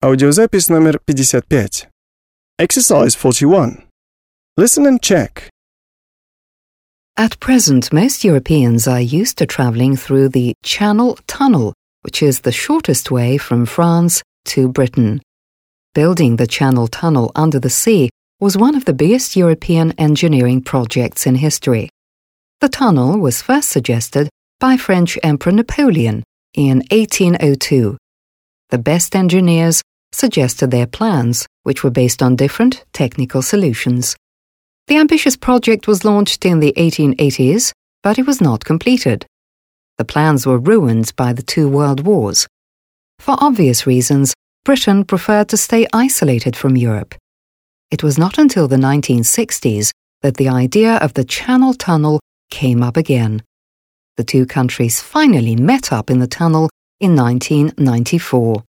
Аудиозапись номер 55. Exercise 41. Listen and check. At present, most Europeans are used to travelling through the Channel Tunnel, which is the shortest way from France to Britain. Building the Channel Tunnel under the sea was one of the biggest European engineering projects in history. The tunnel was first suggested by French Emperor Napoleon in 1802. The best engineers suggested their plans, which were based on different technical solutions. The ambitious project was launched in the 1880s, but it was not completed. The plans were ruined by the two world wars. For obvious reasons, Britain preferred to stay isolated from Europe. It was not until the 1960s that the idea of the Channel Tunnel came up again. The two countries finally met up in the tunnel in 1994.